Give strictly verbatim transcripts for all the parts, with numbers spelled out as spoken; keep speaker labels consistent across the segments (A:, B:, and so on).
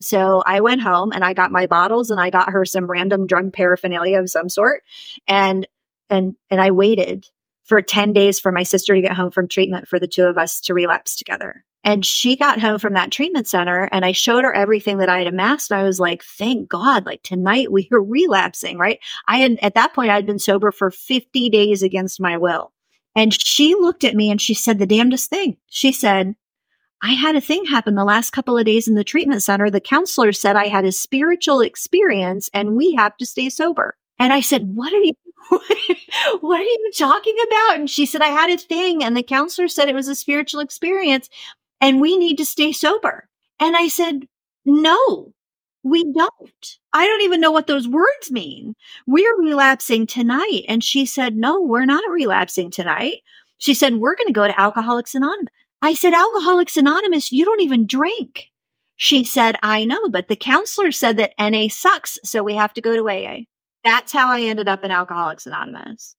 A: So I went home and I got my bottles and I got her some random drug paraphernalia of some sort. And, and, and I waited for ten days for my sister to get home from treatment for the two of us to relapse together. And she got home from that treatment center and I showed her everything that I had amassed. I was like, thank God, like tonight we were relapsing, right? I had, at that point, I'd been sober for fifty days against my will. And she looked at me and she said the damnedest thing. She said, I had a thing happen the last couple of days in the treatment center. The counselor said I had a spiritual experience and we have to stay sober. And I said, what are you, what are you talking about? And she said, I had a thing and the counselor said it was a spiritual experience and we need to stay sober. And I said, no, we don't. I don't even know what those words mean. We're relapsing tonight. And she said, no, we're not relapsing tonight. She said, we're going to go to Alcoholics Anonymous. I said, Alcoholics Anonymous, you don't even drink. She said, I know, but the counselor said that N A sucks, so we have to go to A A. That's how I ended up in Alcoholics Anonymous.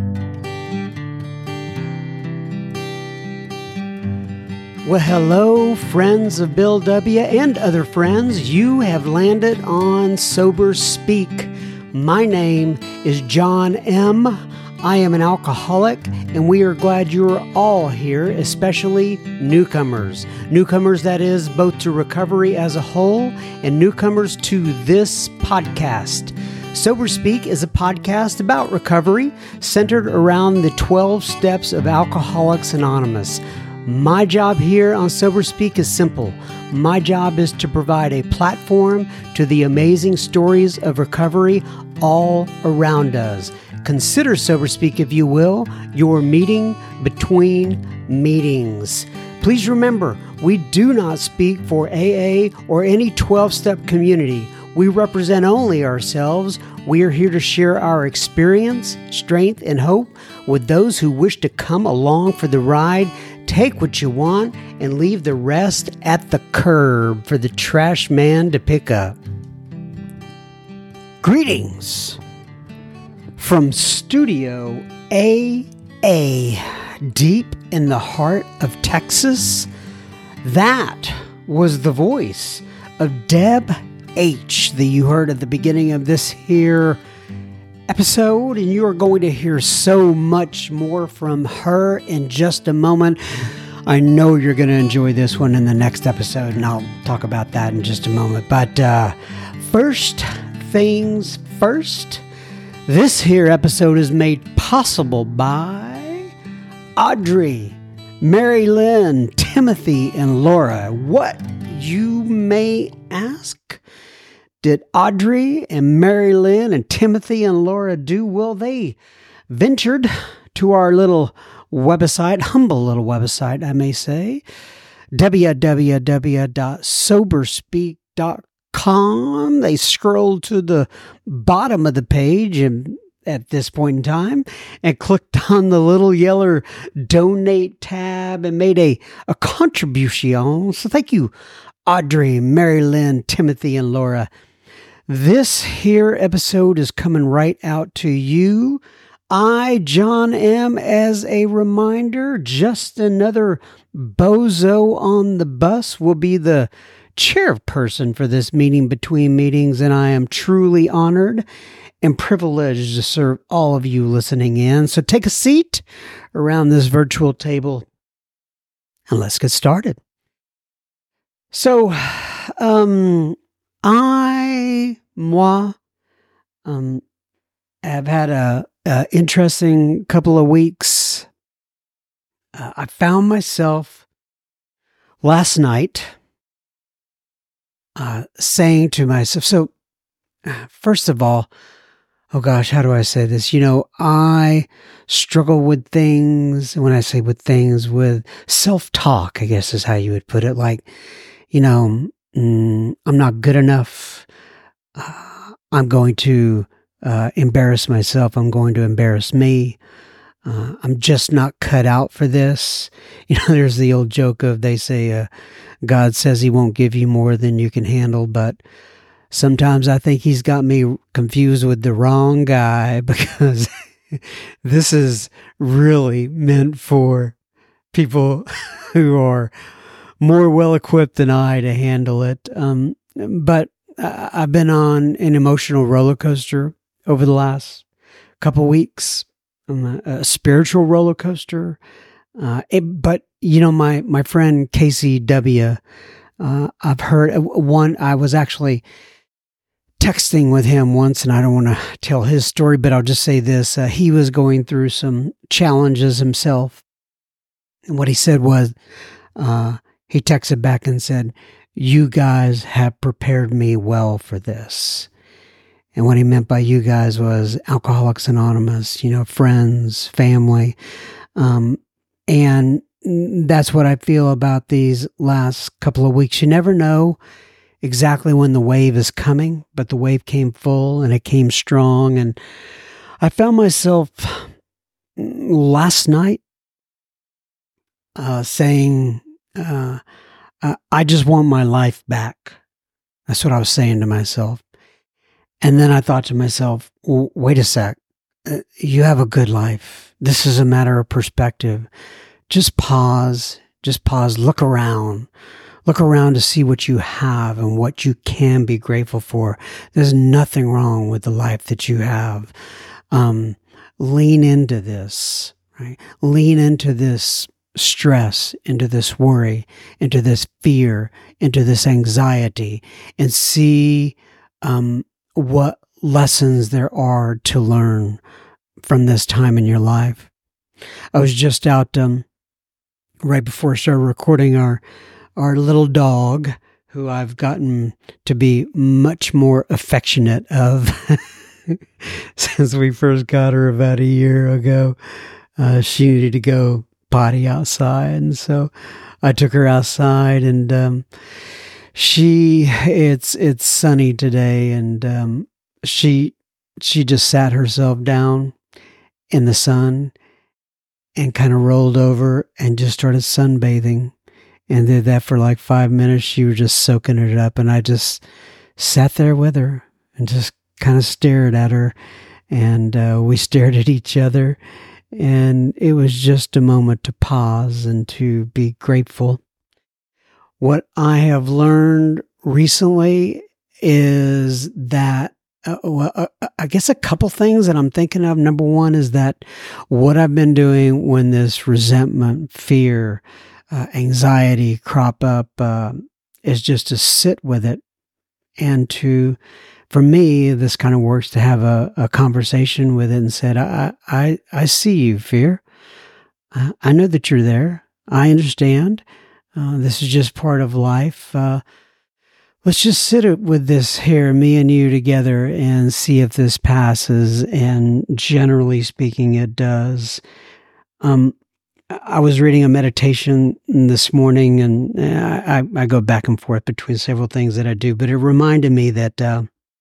B: Well, hello, friends of Bill W. and other friends. You have landed on Sober Speak. My name is John M. I am an alcoholic, and we are glad you are all here, especially newcomers. Newcomers, that is, both to recovery as a whole and newcomers to this podcast. Sober Speak is a podcast about recovery centered around the twelve steps of Alcoholics Anonymous. My job here on Sober Speak is simple. My job is to provide a platform to the amazing stories of recovery all around us. Consider Sober Speak, if you will, your meeting between meetings. Please remember, we do not speak for A A or any twelve-step community. We represent only ourselves. We are here to share our experience, strength, and hope with those who wish to come along for the ride. Take what you want and leave the rest at the curb for the trash man to pick up. Greetings from Studio A A, deep in the heart of Texas. That was the voice of Deb H that you heard at the beginning of this here episode, and you are going to hear so much more from her in just a moment. I know you're going to enjoy this one in the next episode, and I'll talk about that in just a moment. But uh, first things first, this here episode is made possible by Audrey, Mary Lynn, Timothy, and Laura. What, you may ask? Did Audrey and Mary Lynn and Timothy and Laura do? Well, they ventured to our little website, humble little website, I may say, w w w dot sober speak dot com. They scrolled to the bottom of the page and at this point in time and clicked on the little yellow donate tab and made a, a contribution. So thank you, Audrey, Mary Lynn, Timothy, and Laura. This here episode is coming right out to you. I, John M., as a reminder, just another bozo on the bus, will be the chairperson for this meeting between meetings, and I am truly honored and privileged to serve all of you listening in. So take a seat around this virtual table and let's get started. So, um... I, moi, um, have had a, a interesting couple of weeks. Uh, I found myself last night uh, saying to myself, so first of all, oh gosh, how do I say this? You know, I struggle with things, when I say with things, with self-talk, I guess is how you would put it. Like, you know, Mm, I'm not good enough. Uh, I'm going to uh, embarrass myself. I'm going to embarrass me. Uh, I'm just not cut out for this. You know, there's the old joke of, they say, uh, God says he won't give you more than you can handle. But sometimes I think he's got me confused with the wrong guy, because this is really meant for people who are more well-equipped than I to handle it. Um, but uh, I've been on an emotional roller coaster over the last couple weeks, um, a, a spiritual roller coaster. Uh, it, but you know, my, my friend Casey W., uh, I've heard one, I was actually texting with him once, and I don't want to tell his story, but I'll just say this. Uh, he was going through some challenges himself. And what he said was, uh, he texted back and said, "You guys have prepared me well for this." And what he meant by you guys was Alcoholics Anonymous, you know, friends, family. Um, and that's what I feel about these last couple of weeks. You never know exactly when the wave is coming, but the wave came full and it came strong. And I found myself last night uh, saying, uh, I just want my life back. That's what I was saying to myself. And then I thought to myself, well, wait a sec. You have a good life. This is a matter of perspective. Just pause, just pause, look around. Look around to see what you have and what you can be grateful for. There's nothing wrong with the life that you have. Um, lean into this, right? Lean into this stress, into this worry, into this fear, into this anxiety, and see um, what lessons there are to learn from this time in your life. I was just out um, right before I started recording our our little dog, who I've gotten to be much more affectionate of since we first got her about a year ago. Uh, she needed to go potty outside, and so I took her outside, and um, she it's it's sunny today, and um, she she just sat herself down in the sun and kind of rolled over and just started sunbathing, and did that for like five minutes. She was just soaking it up, and I just sat there with her and just kind of stared at her, and uh, we stared at each other. And it was just a moment to pause and to be grateful. What I have learned recently is that, uh, well, uh, I guess a couple things that I'm thinking of. Number one is that what I've been doing when this resentment, fear, uh, anxiety crop up uh, is just to sit with it, and to, for me, this kind of works to have a, a conversation with it and said, I, I, I see you, fear. Uh, I know that you're there. I understand. Uh, this is just part of life. Uh, let's just sit with this here, me and you together, and see if this passes. And generally speaking, it does. Um, I was reading a meditation this morning, and I, I go back and forth between several things that I do, but it reminded me that, uh,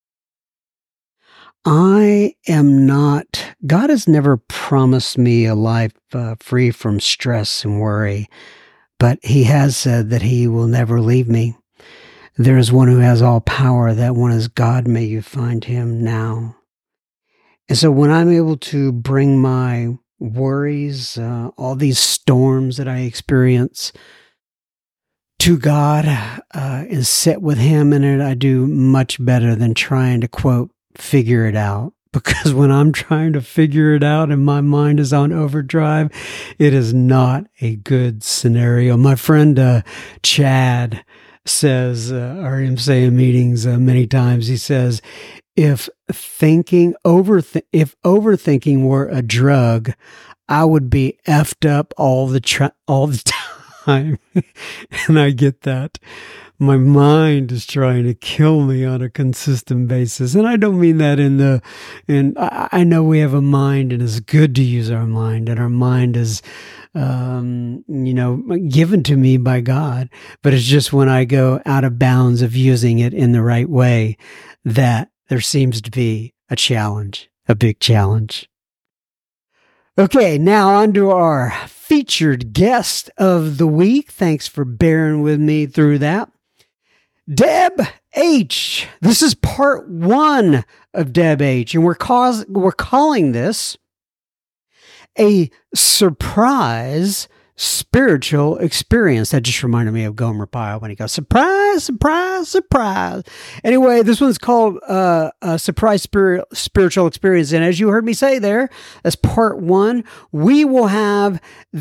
B: I am not, God has never promised me a life uh, free from stress and worry, but He has said that He will never leave me. There is one who has all power. That one is God. May you find Him now. And so when I'm able to bring my worries, uh, all these storms that I experience, to God uh, and sit with Him in it, I do much better than trying to, quote, figure it out. Because when I'm trying to figure it out and my mind is on overdrive, it is not a good scenario. My friend uh, Chad says, uh, I heard him say in meetings uh, many times, he says, if thinking, over if overthinking were a drug, I would be effed up all the tra- all the time. And I get that. My mind is trying to kill me on a consistent basis. And I don't mean that in the, and I, I know we have a mind, and it's good to use our mind, and our mind is, um, you know, given to me by God. But it's just when I go out of bounds of using it in the right way that there seems to be a challenge, a big challenge. Okay, now on to our featured guest of the week. Thanks for bearing with me through that. Deb H. This is part one of Deb H. And we're, cause, we're calling this a surprise spiritual experience. That just reminded me of Gomer Pyle when he goes, surprise, surprise, surprise. Anyway, this one's called uh, a surprise spirit, spiritual experience. And as you heard me say there, as part one, we will have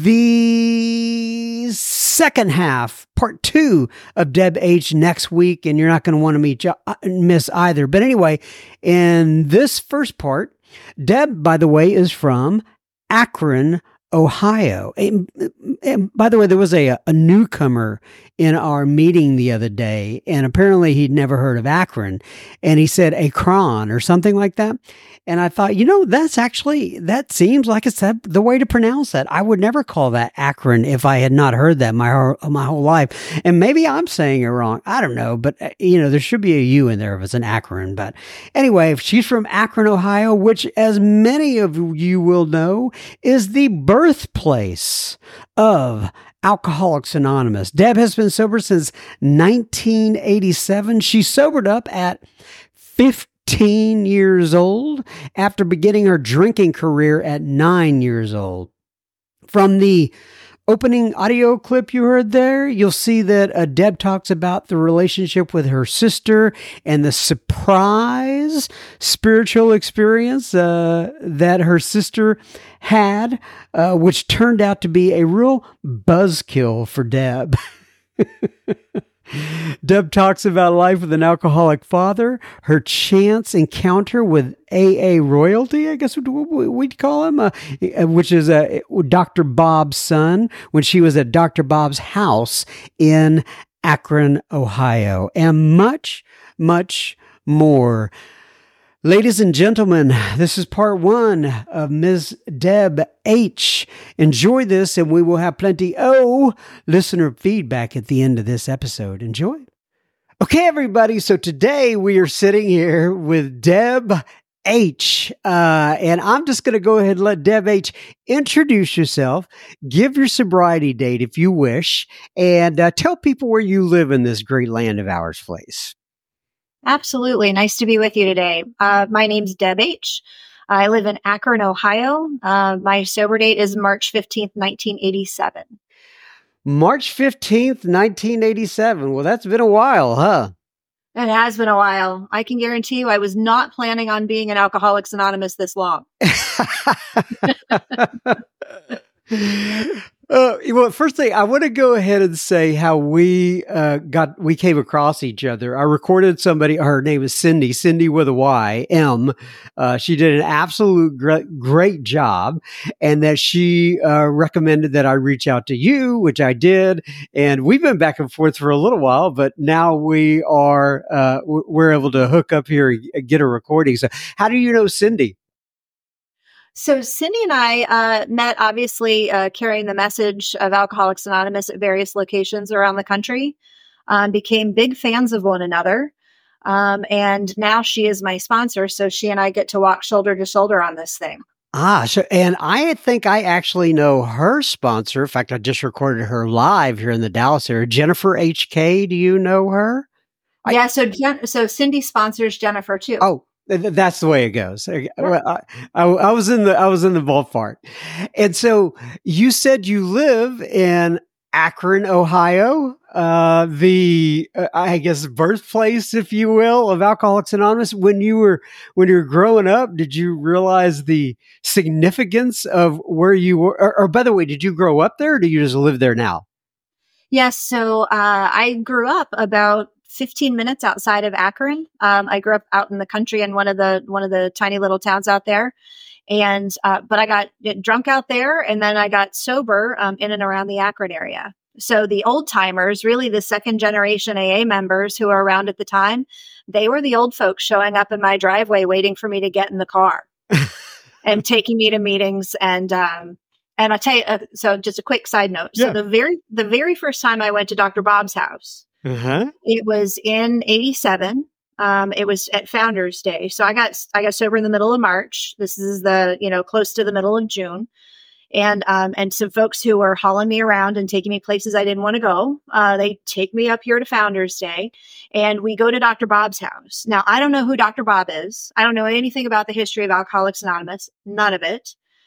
B: the second half, part two of Deb H next week. And you're not going to want to meet, miss either. But anyway, in this first part, Deb, by the way, is from Akron, Ohio. And, and by the way, there was a, a newcomer in our meeting the other day, and apparently he'd never heard of Akron, and he said Akron or something like that. And I thought, you know, that's actually, that seems like it's that, the way to pronounce that. I would never call that Akron if I had not heard that my, whole- my whole life. And maybe I'm saying it wrong. I don't know. But, uh, you know, there should be a U in there if it's an Akron. But anyway, she's from Akron, Ohio, which, as many of you will know, is the birthplace of Alcoholics Anonymous. Deb has been sober since nineteen eighty-seven. She sobered up at fifteen years old after beginning her drinking career at nine years old. From the opening audio clip you heard there, you'll see that uh, Deb talks about the relationship with her sister and the surprise spiritual experience uh, that her sister had, uh, which turned out to be a real buzzkill for Deb. Deb talks about life with an alcoholic father, her chance encounter with A A royalty, I guess we'd call him, uh, which is uh, Doctor Bob's son, when she was at Doctor Bob's house in Akron, Ohio, and much, much more. Ladies and gentlemen, this is part one of Miz Deb H. Enjoy this, and we will have plenty of listener feedback at the end of this episode. Enjoy. Okay, everybody. So today we are sitting here with Deb H. Uh, and I'm just going to go ahead and let Deb H. introduce yourself, give your sobriety date if you wish, and uh, tell people where you live in this great land of ours, please.
A: Absolutely. Nice to be with you today. Uh, my name's Deb H. I live in Akron, Ohio. Uh, my sober date is March fifteenth, nineteen eighty-seven.
B: March fifteenth, nineteen eighty-seven. Well, that's been a while, huh?
A: It has been a while. I can guarantee you I was not planning on being an Alcoholics Anonymous this long.
B: Uh, well, first thing, I want to go ahead and say how we uh, got, we came across each other. I recorded somebody, her name is Cindy, Cindy with a Y, M. Uh, she did an absolute great, great job, and that she uh, recommended that I reach out to you, which I did. And we've been back and forth for a little while, but now we are, uh, we're able to hook up here and get a recording. So how do you know Cindy?
A: So Cindy and I uh, met, obviously, uh, carrying the message of Alcoholics Anonymous at various locations around the country, um, became big fans of one another. Um, and now she is my sponsor. So she and I get to walk shoulder to shoulder on this thing.
B: Ah, so, and I think I actually know her sponsor. In fact, I just recorded her live here in the Dallas area. Jennifer H K. Do you know her?
A: Yeah. I, so, Jen, so Cindy sponsors Jennifer too.
B: Oh, that's the way it goes. I, I, I was in the I was in the ballpark, and so you said you live in Akron, Ohio, uh, the uh, I guess birthplace, if you will, of Alcoholics Anonymous. When you were when you were growing up, did you realize the significance of where you were? Or, or by the way, did you grow up there, or do you just live there now?
A: Yes. So uh, I grew up about fifteen minutes outside of Akron. Um, I grew up out in the country in one of the one of the tiny little towns out there, and uh, but I got drunk out there, and then I got sober um, in and around the Akron area. So the old timers, really the second generation A A members who were around at the time, they were the old folks showing up in my driveway, waiting for me to get in the car and taking me to meetings. And um, and I'll tell you, uh, so just a quick side note. Yeah. So the very the very first time I went to Doctor Bob's house. Uh-huh. It was in eighty-seven. Um, it was at Founders Day. So I got, I got sober in the middle of March. This is the, you know, close to the middle of June. And, um, and some folks who were hauling me around and taking me places I didn't want to go. Uh, they take me up here to Founders Day, and we go to Doctor Bob's house. Now, I don't know who Doctor Bob is. I don't know anything about the history of Alcoholics Anonymous. None of it.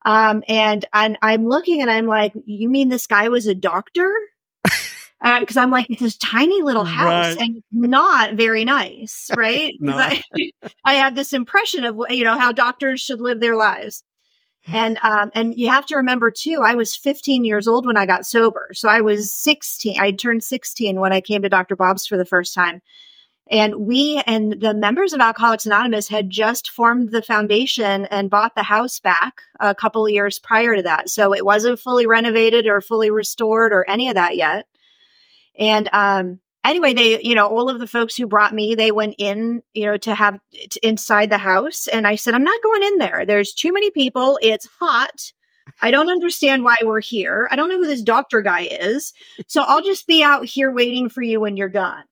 A: Um, and, and I'm looking and I'm like, you mean this guy was a doctor? Because uh, I'm like, it's this tiny little house
C: Right.
A: and not very nice, right?
C: No.
A: I, I had this impression of, you know, how doctors should live their lives. And, um, and you have to remember too, I was fifteen years old when I got sober. So I was sixteen. I turned sixteen when I came to Doctor Bob's for the first time. And we and the members of Alcoholics Anonymous had just formed the foundation and bought the house back a couple of years prior to that. So it wasn't fully renovated or fully restored or any of that yet. And, um, anyway, they, you know, all of the folks who brought me, they went in, you know, to have t- inside the house. And I said, I'm not going in there. There's too many people. It's hot. I don't understand why we're here. I don't know who this doctor guy is. So I'll just be out here waiting for you when you're done.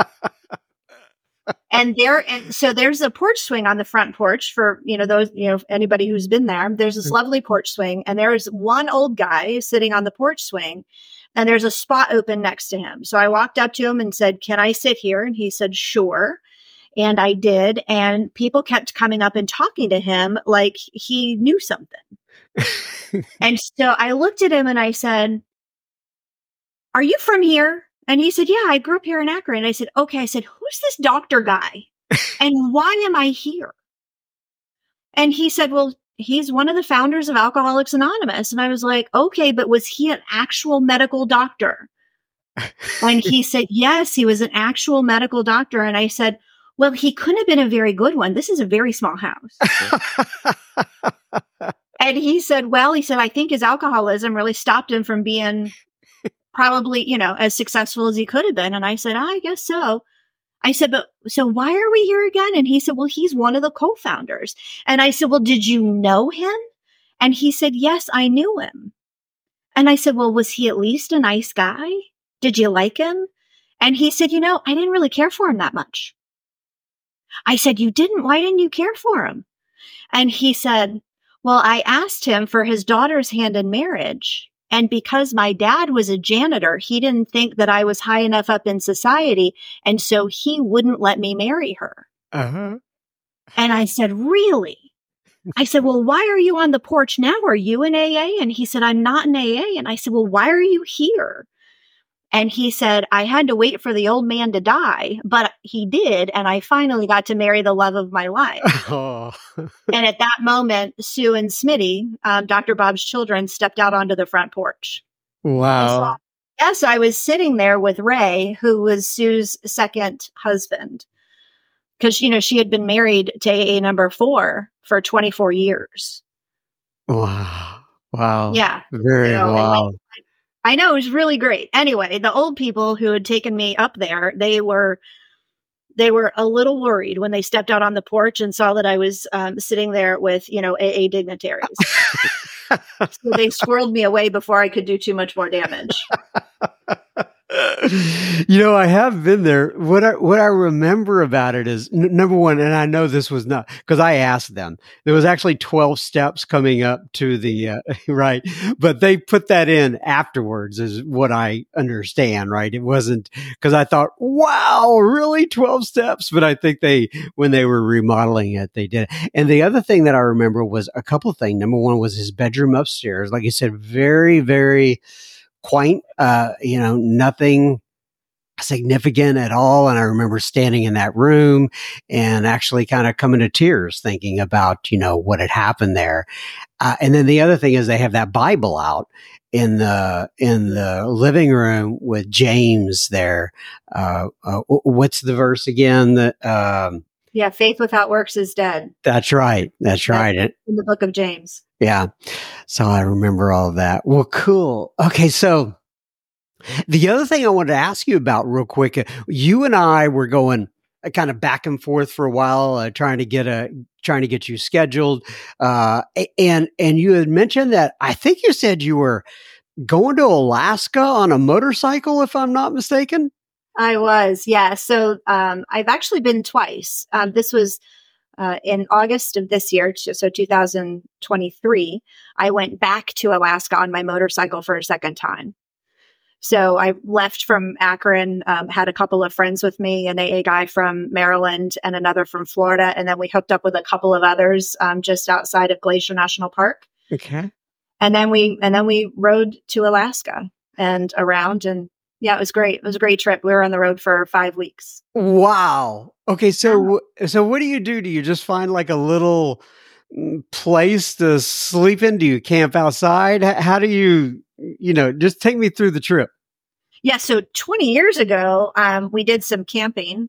A: And there, and so there's a porch swing on the front porch for, you know, those, you know, anybody who's been there. There's this lovely porch swing, and there's one old guy sitting on the porch swing, and there's a spot open next to him. So I walked up to him and said, can I sit here? And he said, sure. And I did. And people kept coming up and talking to him like he knew something. And so I looked at him and I said, are you from here? And he said, yeah, I grew up here in Akron. And I said, okay. I said, who's this doctor guy? And why am I here? And he said, well, he's one of the founders of Alcoholics Anonymous. And I was like, okay, but was he an actual medical doctor? And he said, yes, he was an actual medical doctor. And I said, well, he couldn't have been a very good one. This is a very small house. And he said, well, he said, I think his alcoholism really stopped him from being probably, you know, as successful as he could have been. And I said, I guess so. I said, but so why are we here again? And he said, well, he's one of the co-founders. And I said, well, did you know him? And he said, yes, I knew him. And I said, well, was he at least a nice guy? Did you like him? And he said, you know, I didn't really care for him that much. I said, you didn't? Why didn't you care for him? And he said, well, I asked him for his daughter's hand in marriage. And because my dad was a janitor, he didn't think that I was high enough up in society. And so he wouldn't let me marry her.
C: Uh-huh.
A: And I said, really? I said, well, why are you on the porch now? Are you in A A? And he said, I'm not in A A. And I said, well, why are you here? And he said, I had to wait for the old man to die, but he did. And I finally got to marry the love of my life.
C: Oh.
A: And at that moment, Sue and Smitty, um, Doctor Bob's children, stepped out onto the front porch.
C: Wow.
A: So, yes, I was sitting there with Ray, who was Sue's second husband. Because, you know, she had been married to A A number four for twenty-four years.
C: Wow. Wow.
A: Yeah.
C: Very
A: You know,
C: wow.
A: and I know, it was really great. Anyway, the old people who had taken me up there, they were they were a little worried when they stepped out on the porch and saw that I was um, sitting there with, you know, A A dignitaries. So they squirreled me away before I could do too much more damage.
C: You know, I have been there. What I what I remember about it is n- number one, and I know this was not because I asked them. There was actually twelve steps coming up to the uh, right, but they put that in afterwards, is what I understand. Right, it wasn't because I thought, wow, really twelve steps, but I think they when they were remodeling it, they did. And the other thing that I remember was a couple of things. Number one was his bedroom upstairs, like you said, very very quaint, uh, you know, nothing significant at all. And I remember standing in that room and actually kind of coming to tears thinking about, you know, what had happened there. Uh, and then the other thing is they have that Bible out in the, in the living room with James there. Uh, uh what's the verse again? That, um,
A: Yeah, faith without works is dead.
C: That's right. That's right.
A: That's in the book of James.
C: Yeah. So I remember all of that. Well, cool. Okay. So the other thing I wanted to ask you about real quick, you and I were going uh, kind of back and forth for a while, uh, trying to get a, trying to get you scheduled. Uh, and, and you had mentioned that I think you said you were going to Alaska on a motorcycle, if I'm not mistaken.
A: I was, yeah. So um, I've actually been twice. Um, this was uh, in August of this year, so two thousand twenty-three. I went back to Alaska on my motorcycle for a second time. So I left from Akron, um, had a couple of friends with me, an A A guy from Maryland and another from Florida. And then we hooked up with a couple of others um, just outside of Glacier National Park.
C: Okay.
A: And then we, and then we rode to Alaska and around, and yeah, it was great. It was a great trip. We were on the road for five weeks.
C: Wow. Okay. So, so what do you do? Do you just find like a little mm, place to sleep in? Do you camp outside? H- How do you, you know, just take me through the trip?
A: Yeah. So twenty years ago, um, we did some camping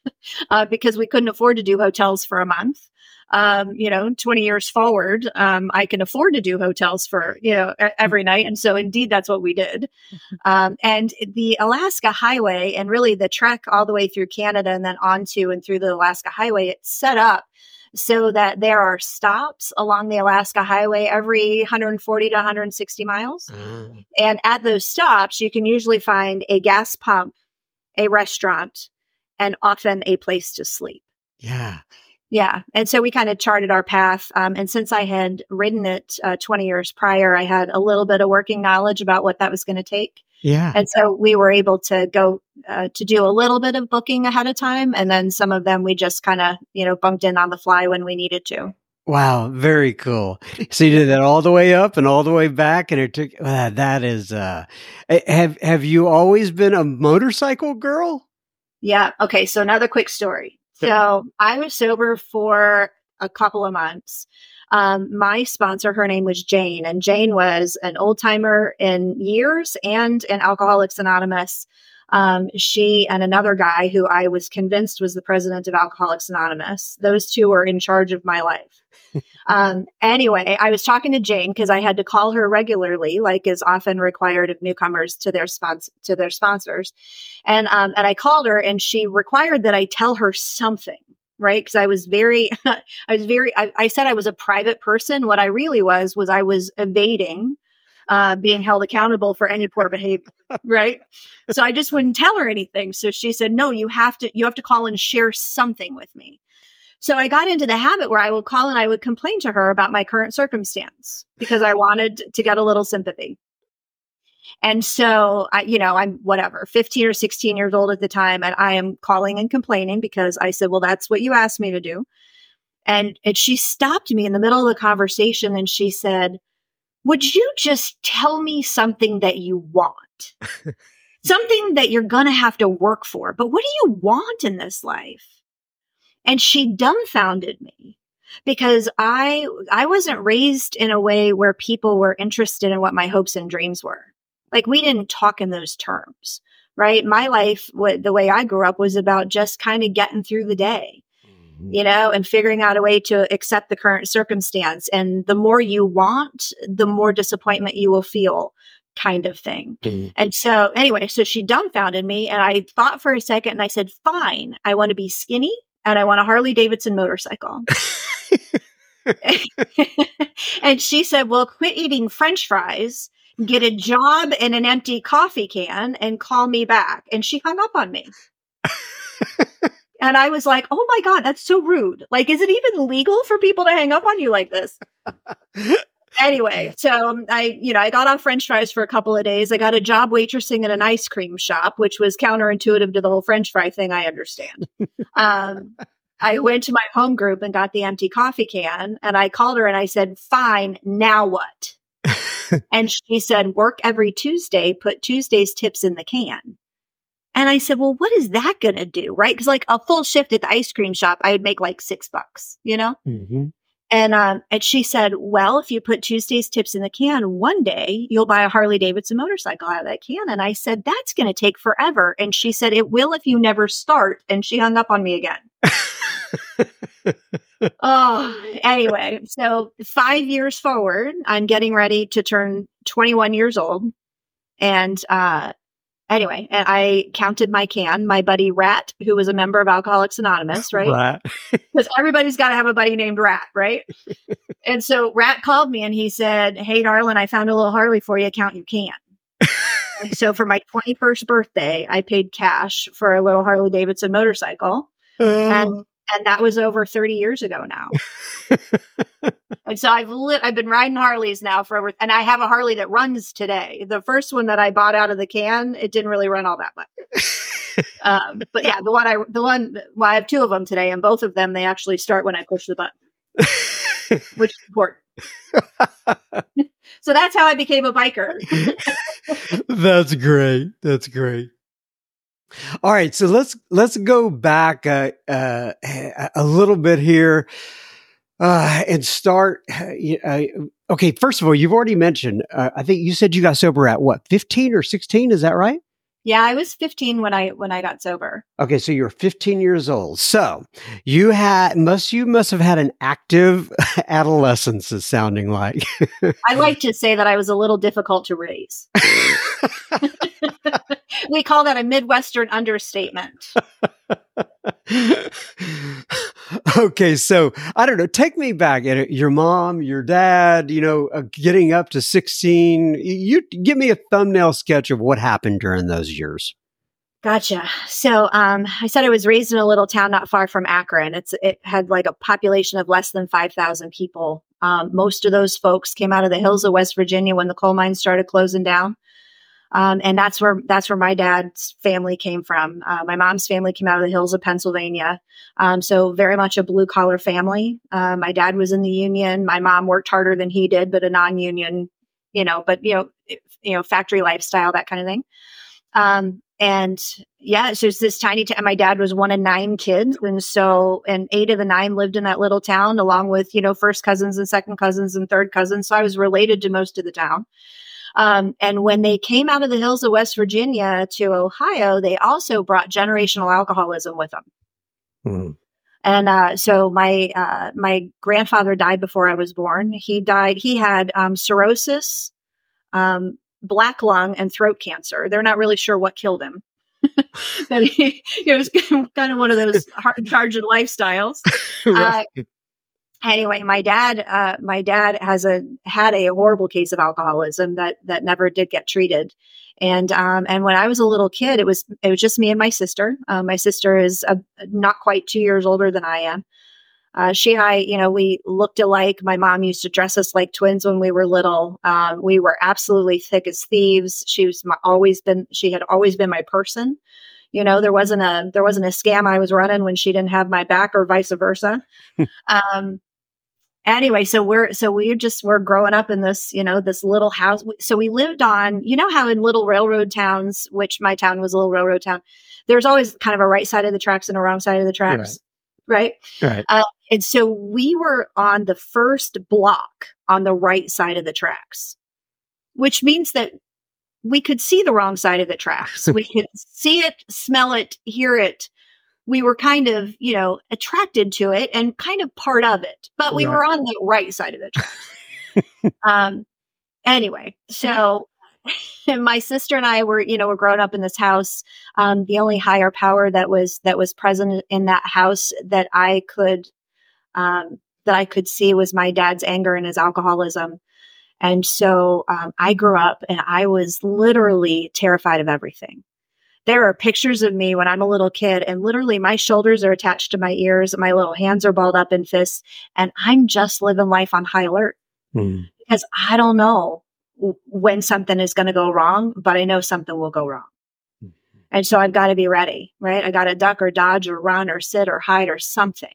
A: uh, because we couldn't afford to do hotels for a month. Um, you know, twenty years forward, um, I can afford to do hotels for, you know, e- every night. And so indeed, that's what we did. Um, and the Alaska Highway and really the trek all the way through Canada and then onto and through the Alaska Highway, it's set up so that there are stops along the Alaska Highway every one hundred forty to one hundred sixty miles.
C: Mm.
A: And at those stops, you can usually find a gas pump, a restaurant, and often a place to sleep.
C: Yeah.
A: Yeah. And so we kind of charted our path. Um, and since I had ridden it uh, twenty years prior, I had a little bit of working knowledge about what that was going to take.
C: Yeah.
A: And so we were able to go uh, to do a little bit of booking ahead of time. And then some of them we just kind of, you know, bumped in on the fly when we needed to.
C: Wow. Very cool. So you did that all the way up and all the way back. And it took, uh, that is, uh, have, have you always been a motorcycle girl?
A: Yeah. Okay. So another quick story. So I was sober for a couple of months. Um, my sponsor, her name was Jane, and Jane was an old timer in years and in Alcoholics Anonymous. Um, she and another guy who I was convinced was the president of Alcoholics Anonymous. Those two were in charge of my life. Um, anyway, I was talking to Jane because I had to call her regularly, like is often required of newcomers to their spons- to their sponsors. And, um, and I called her and she required that I tell her something, right? Because I was very, I was very, I, I said I was a private person. What I really was, was I was evading, uh, being held accountable for any poor behavior, right? So I just wouldn't tell her anything. So she said, no, you have to, you have to call and share something with me. So I got into the habit where I would call and I would complain to her about my current circumstance because I wanted to get a little sympathy. And so, I, you know, I'm whatever, fifteen or sixteen years old at the time, and I am calling and complaining because I said, well, that's what you asked me to do. And, and she stopped me in the middle of the conversation and she said, would you just tell me something that you want? Something that you're going to have to work for. But what do you want in this life? And she dumbfounded me because I, I wasn't raised in a way where people were interested in what my hopes and dreams were. Like we didn't talk in those terms, right? My life, what, the way I grew up was about just kind of getting through the day, mm-hmm. you know, and figuring out a way to accept the current circumstance. And the more you want, the more disappointment you will feel, kind of thing. Mm-hmm. And so anyway, so she dumbfounded me and I thought for a second and I said, fine, I want to be skinny. And I want a Harley Davidson motorcycle. And she said, well, quit eating French fries, get a job in an empty coffee can and call me back. And she hung up on me. And I was like, oh my God, that's so rude. Like, is it even legal for people to hang up on you like this? Anyway, so um, I, you know, I got off French fries for a couple of days. I got a job waitressing at an ice cream shop, which was counterintuitive to the whole French fry thing. I understand. um, I went to my home group and got the empty coffee can and I called her and I said, fine, now what? And she said, work every Tuesday, put Tuesday's tips in the can. And I said, well, what is that going to do? Right? Because like a full shift at the ice cream shop, I would make like six bucks, you know? Mm-hmm. And, um, and she said, well, if you put Tuesday's tips in the can, one day you'll buy a Harley Davidson motorcycle out of that can. And I said, that's going to take forever. And she said, it will if you never start. And she hung up on me again. Oh, anyway, so five years forward, I'm getting ready to turn twenty-one years old. And, uh, anyway, and I counted my can. My buddy Rat, who was a member of Alcoholics Anonymous, right?
C: Rat.
A: Because everybody's got to have a buddy named Rat, right? And so Rat called me and he said, hey, darling, I found a little Harley for you. Count your can. And so for my twenty-first birthday, I paid cash for a little Harley Davidson motorcycle. Oh. And and that was over thirty years ago now. And so I've lit, I've been riding Harleys now for over, and I have a Harley that runs today. The first one that I bought out of the can, it didn't really run all that much. um, but yeah, the one I, the one, well, I have two of them today, and both of them, they actually start when I push the button, which is important. So that's how I became a biker.
C: That's great. That's great. All right, so let's let's go back uh, uh, a little bit here uh, and start. Uh, okay, first of all, you've already mentioned. Uh, I think you said you got sober at what, fifteen or sixteen? Is that right?
A: Yeah, I was fifteen when I when I got sober.
C: Okay, so you're fifteen years old. So you had must you must have had an active adolescence. Is sounding like.
A: I like to say that I was a little difficult to raise. We call that a Midwestern understatement.
C: Okay, so I don't know. Take me back. Your mom, your dad, you know, uh, getting up to sixteen. You give me a thumbnail sketch of what happened during those years.
A: Gotcha. So um, I said I was raised in a little town not far from Akron. It's it had like a population of less than five thousand people. Um, most of those folks came out of the hills of West Virginia when the coal mines started closing down. Um, and that's where, that's where my dad's family came from. Uh, my mom's family came out of the hills of Pennsylvania. Um, so very much a blue collar family. Uh, my dad was in the union. My mom worked harder than he did, but a non-union, you know, but, you know, you know, factory lifestyle, that kind of thing. Um, and yeah, it's just this tiny town. My dad was one of nine kids. And so, and eight of the nine lived in that little town, along with, you know, first cousins and second cousins and third cousins. So I was related to most of the town. Um, and when they came out of the hills of West Virginia to Ohio, they also brought generational alcoholism with them. Mm. And uh, so my uh, my grandfather died before I was born. He died. He had um, cirrhosis, um, black lung, and throat cancer. They're not really sure what killed him. But he, it was kind of one of those hard charging lifestyles. Right. Uh, Anyway, my dad, uh, my dad has a, had a horrible case of alcoholism that, that never did get treated. And, um, and when I was a little kid, it was, it was just me and my sister. Uh, my sister is a, not quite two years older than I am. Uh, she and I, you know, we looked alike. My mom used to dress us like twins when we were little. Um, we were absolutely thick as thieves. She was my, always been, she had always been my person. You know, there wasn't a, there wasn't a scam I was running when she didn't have my back or vice versa. um, Anyway, so we're, so we just, we're growing up in this, you know, this little house. So we lived on, you know, how in little railroad towns, which my town was a little railroad town, there's always kind of a right side of the tracks and a wrong side of the tracks. Right. Right. right. Uh, and so we were on the first block on the right side of the tracks, which means that we could see the wrong side of the tracks. We could see it, smell it, hear it. We were kind of, you know, attracted to it and kind of part of it, but we right. were on the right side of the tracks. um, anyway, so my sister and I were, you know, we're growing up in this house. Um, the only higher power that was, that was present in that house that I could, um, that I could see was my dad's anger and his alcoholism. And so, um, I grew up and I was literally terrified of everything. There are pictures of me when I'm a little kid and literally my shoulders are attached to my ears and my little hands are balled up in fists and I'm just living life on high alert mm. because I don't know w- when something is going to go wrong, but I know something will go wrong. Mm. And so I've got to be ready, right? I got to duck or dodge or run or sit or hide or something.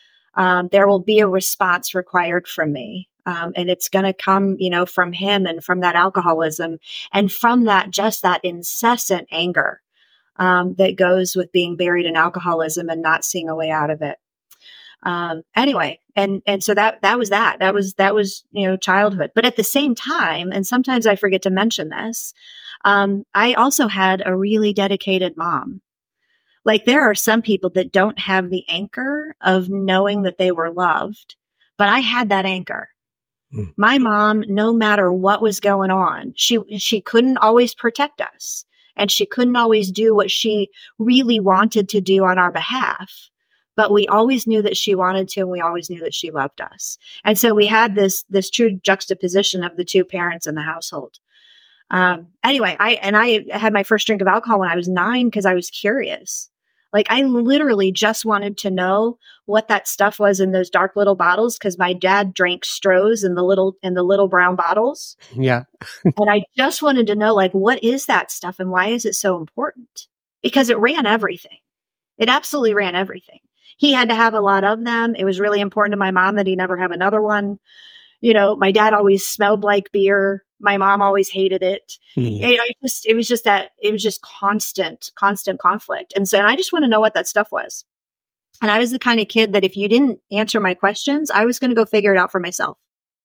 A: Um, there will be a response required from me. Um, and it's going to come, you know, from him and from that alcoholism and from that, just that incessant anger. Um, that goes with being buried in alcoholism and not seeing a way out of it. Um, anyway, and, and so that, that was that, that was, that was, you know, childhood. But at the same time, and sometimes I forget to mention this, um, I also had a really dedicated mom. Like there are some people that don't have the anchor of knowing that they were loved, but I had that anchor. Mm. My mom, no matter what was going on, she, she couldn't always protect us. And she couldn't always do what she really wanted to do on our behalf. But we always knew that she wanted to, and we always knew that she loved us. And so we had this, this true juxtaposition of the two parents in the household. Um, anyway, I, and I had my first drink of alcohol when I was nine because I was curious. Like I literally just wanted to know what that stuff was in those dark little bottles because my dad drank Stroh's in the little in the little brown bottles.
C: Yeah.
A: And I just wanted to know, like, what is that stuff and why is it so important? Because it ran everything. It absolutely ran everything. He had to have a lot of them. It was really important to my mom that he never have another one. You know, my dad always smelled like beer. My mom always hated it.
C: Mm.
A: You know, it just, it was just that, it was just constant, constant conflict. And so, and I just want to know what that stuff was. And I was the kind of kid that if you didn't answer my questions, I was going to go figure it out for myself.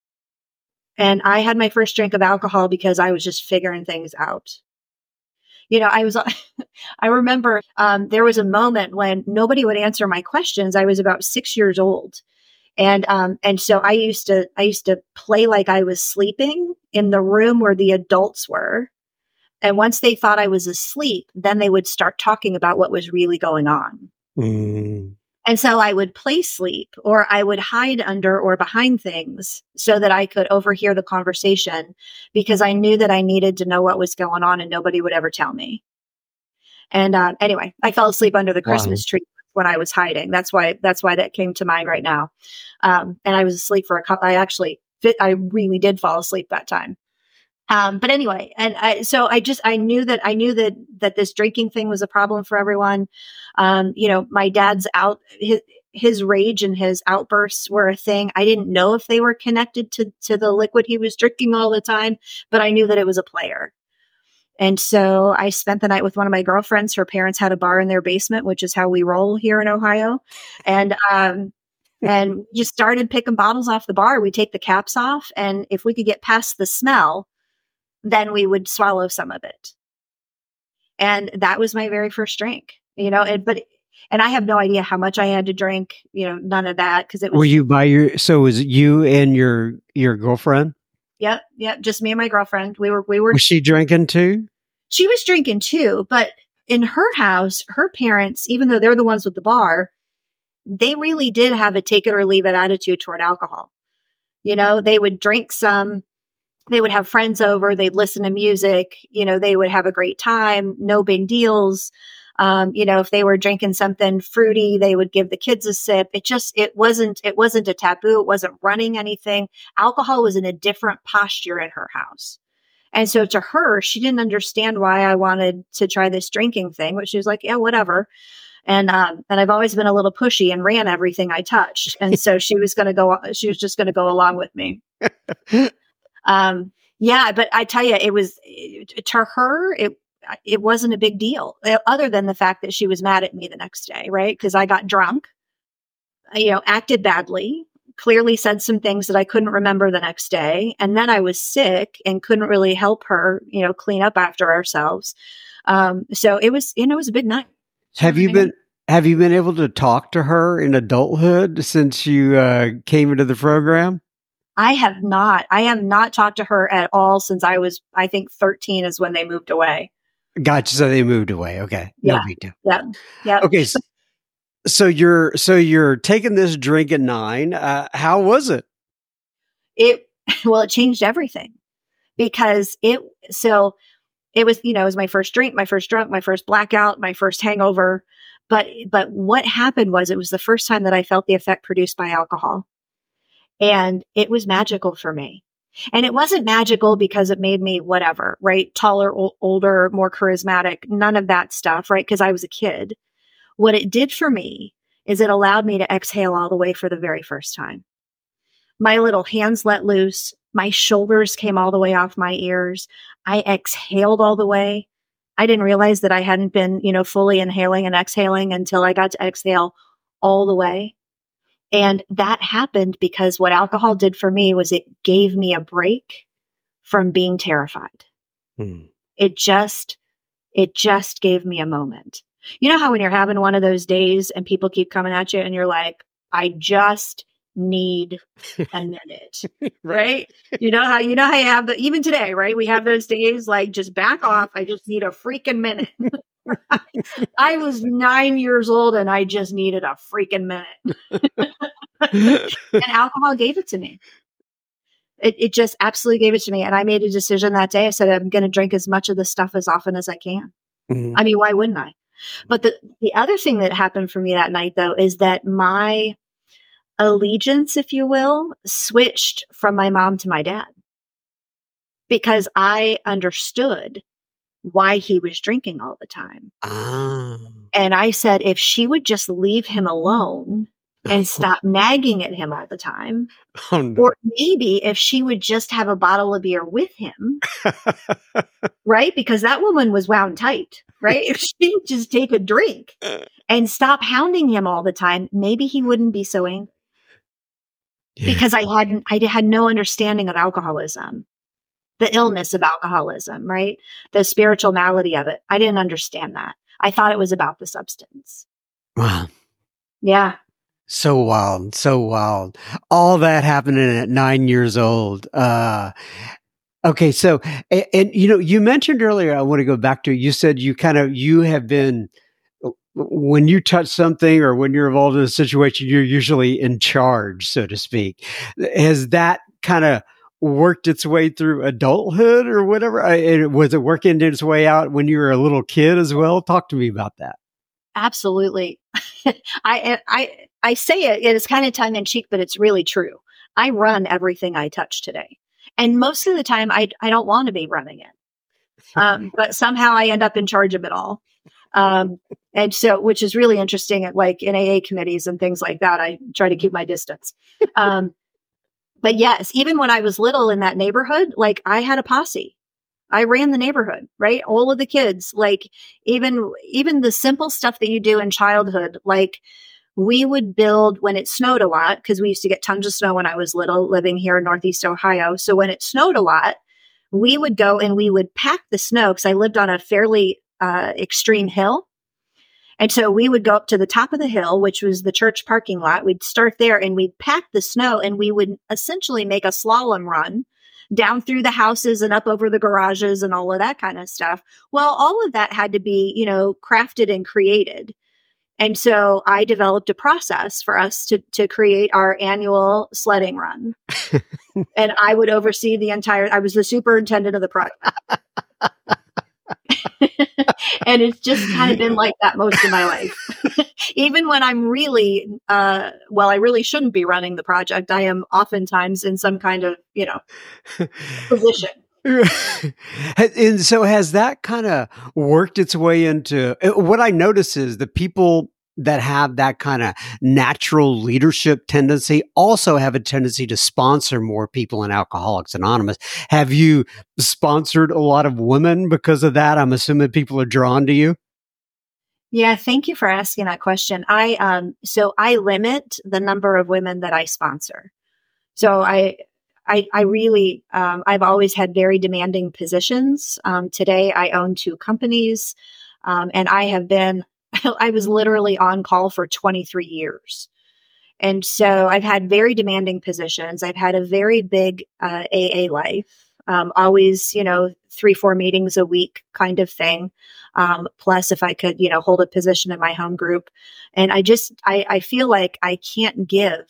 A: And I had my first drink of alcohol because I was just figuring things out. You know, I was, I remember um, there was a moment when nobody would answer my questions. I was about six years old. And, um, and so I used to, I used to play like I was sleeping in the room where the adults were. And once they thought I was asleep, then they would start talking about what was really going on.
C: Mm.
A: And so I would play sleep, or I would hide under or behind things so that I could overhear the conversation, because I knew that I needed to know what was going on and nobody would ever tell me. And, uh, anyway, I fell asleep under the
C: Wow.
A: Christmas tree when I was hiding. That's why, that's why that came to mind right now. Um, and I was asleep for a couple, I actually, I really did fall asleep that time. Um, but anyway, and I, so I just, I knew that, I knew that, that this drinking thing was a problem for everyone. Um, you know, my dad's out, his, his rage and his outbursts were a thing. I didn't know if they were connected to, to the liquid he was drinking all the time, but I knew that it was a player. And so I spent the night with one of my girlfriends. Her parents had a bar in their basement, which is how we roll here in Ohio. And, um, and just started picking bottles off the bar. We take the caps off, and if we could get past the smell, then we would swallow some of it. And that was my very first drink, you know, and, but, and I have no idea how much I had to drink, you know, none of that. Cause it was,
C: Were you by your, so was it you and your, your girlfriend?
A: Yep. Yep. Just me and my girlfriend. We were, we were,
C: Was she drinking too?
A: She was drinking too, but in her house, her parents, even though they're the ones with the bar, they really did have a take it or leave it attitude toward alcohol. You know, they would drink some, they would have friends over, they'd listen to music, you know, they would have a great time, no big deals. Um, you know, if they were drinking something fruity, they would give the kids a sip. It just, it wasn't, it wasn't a taboo. It wasn't running anything. Alcohol was in a different posture in her house. And so to her, she didn't understand why I wanted to try this drinking thing, but she was like, yeah, whatever. And, um, and I've always been a little pushy and ran everything I touched. And so she was going to go, she was just going to go along with me. Um, yeah, but I tell you, it was, it, to her, it, it wasn't a big deal, other than the fact that she was mad at me the next day, right? Because I got drunk, you know, acted badly, clearly said some things that I couldn't remember the next day. And then I was sick and couldn't really help her, you know, clean up after ourselves. Um, so it was, you know, it was a big night.
C: Have you been, have you been able to talk to her in adulthood since you uh, came into the program?
A: I have not. I have not talked to her at all since I was, I think thirteen is when they moved away.
C: Gotcha. So they moved away. Okay. No
A: Yeah.
C: big deal.
A: Yeah. Yeah.
C: Okay. So, so you're, so you're taking this drink at nine. Uh, how was it?
A: It, well, it changed everything, because it, so it was, you know, it was my first drink, my first drunk, my first blackout, my first hangover. But, but what happened was, it was the first time that I felt the effect produced by alcohol. And it was magical for me. And it wasn't magical because it made me whatever, right? Taller, o- older, more charismatic, none of that stuff, right? Because I was a kid. What it did for me is it allowed me to exhale all the way for the very first time. My little hands let loose. My shoulders came all the way off my ears. I exhaled all the way. I didn't realize that I hadn't been, you know, fully inhaling and exhaling until I got to exhale all the way. And that happened because what alcohol did for me was it gave me a break from being terrified.
C: Hmm.
A: It just, it just gave me a moment. You know how when you're having one of those days and people keep coming at you and you're like, I just need a minute, right? You know how, you know how you have the, even today, right? We have those days like, just back off. I just need a freaking minute. I was nine years old and I just needed a freaking minute. And alcohol gave it to me. It, it just absolutely gave it to me. And I made a decision that day. I said, I'm going to drink as much of this stuff as often as I can.
C: Mm-hmm.
A: I mean, why wouldn't I? But the, the other thing that happened for me that night, though, is that my allegiance, if you will, switched from my mom to my dad, because I understood why he was drinking all the time.
C: Ah.
A: And I said, if she would just leave him alone, and stop nagging at him all the time.
C: Oh, no.
A: Or maybe if she would just have a bottle of beer with him, right? Because that woman was wound tight, right? If she would just take a drink and stop hounding him all the time, maybe he wouldn't be so angry. Yeah. Because I hadn't, I had no understanding of alcoholism, the illness of alcoholism, right? The spiritual malady of it. I didn't understand that. I thought it was about the substance.
C: Wow.
A: Yeah.
C: So wild, so wild. All that happening at nine years old. Uh, okay. So, and, and, you know, you mentioned earlier, I want to go back to, you said you kind of, you have been, when you touch something or when you're involved in a situation, you're usually in charge, so to speak. Has that kind of worked its way through adulthood or whatever? I, was it working its way out when you were a little kid as well? Talk to me about that.
A: Absolutely. I, I, I say it, it is kind of tongue in cheek, but it's really true. I run everything I touch today. And most of the time I, I don't want to be running it. Um, but somehow I end up in charge of it all. Um, and so, which is really interesting, like in A A committees and things like that, I try to keep my distance. Um, but yes, even when I was little in that neighborhood, like I had a posse. I ran the neighborhood, right? All of the kids, like even, even the simple stuff that you do in childhood, like we would build when it snowed a lot, because we used to get tons of snow when I was little living here in Northeast Ohio. So when it snowed a lot, we would go and we would pack the snow because I lived on a fairly uh, extreme hill. And so we would go up to the top of the hill, which was the church parking lot. We'd start there and we'd pack the snow and we would essentially make a slalom run down through the houses and up over the garages and all of that kind of stuff. Well, all of that had to be, you know, crafted and created. And so I developed a process for us to, to create our annual sledding run. And I would oversee the entire, I was the superintendent of the project. And it's just kind of been like that most of my life. Even when I'm really, uh, well, I really shouldn't be running the project. I am oftentimes in some kind of, you know, position.
C: And so has that kind of worked its way into what I notice is the people that have that kind of natural leadership tendency also have a tendency to sponsor more people in Alcoholics Anonymous. Have you sponsored a lot of women because of that? I'm assuming people are drawn to you.
A: Yeah, thank you for asking that question. I um so I limit the number of women that I sponsor. So I I, I really, um, I've always had very demanding positions. Um, today I own two companies, um, and I have been, I was literally on call for twenty-three years. And so I've had very demanding positions. I've had a very big uh, A A life, um, always, you know, three, four meetings a week kind of thing. Um, plus if I could, you know, hold a position in my home group. And I just, I, I feel like I can't give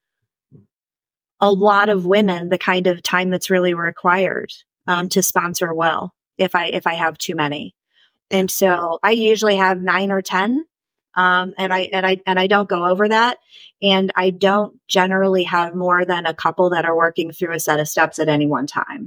A: a lot of women the kind of time that's really required um, to sponsor well if I if I have too many. And so I usually have nine or ten, um, and I and I and I don't go over that. And I don't generally have more than a couple that are working through a set of steps at any one time.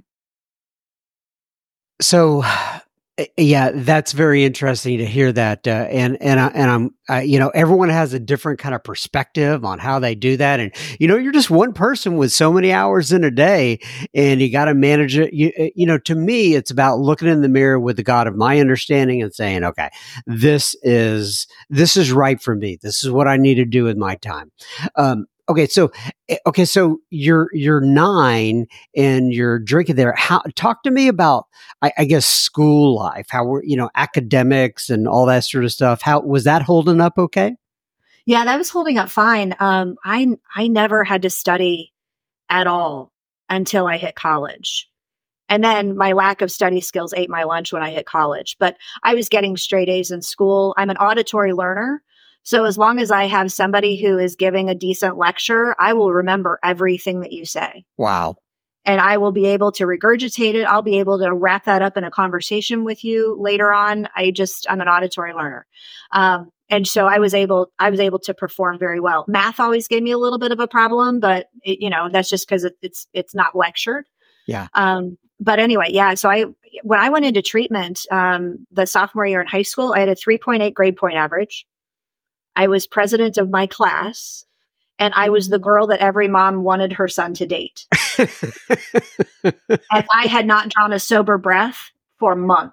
C: So, yeah, that's very interesting to hear that. Uh, and, and, I, and I'm, uh, you know, everyone has a different kind of perspective on how they do that. And, you know, you're just one person with so many hours in a day and you got to manage it. You, you know, to me, it's about looking in the mirror with the God of my understanding and saying, okay, this is, this is right for me. This is what I need to do with my time. Um, Okay, so okay, so you're you're nine and you're drinking there. How talk to me about I, I guess school life, how we're you know academics and all that sort of stuff. How was that holding up? Okay.
A: Yeah, that was holding up fine. Um, I I never had to study at all until I hit college, and then my lack of study skills ate my lunch when I hit college. But I was getting straight A's in school. I'm an auditory learner. So as long as I have somebody who is giving a decent lecture, I will remember everything that you say.
C: Wow.
A: And I will be able to regurgitate it. I'll be able to wrap that up in a conversation with you later on. I just, I'm an auditory learner. Um, and so I was able, I was able to perform very well. Math always gave me a little bit of a problem, but it, you know, that's just because it, it's, it's not lectured.
C: Yeah.
A: Um, but anyway, yeah. So I, when I went into treatment, um, the sophomore year in high school, I had a three point eight grade point average. I was president of my class And I was the girl that every mom wanted her son to date. And I had not drawn a sober breath for months.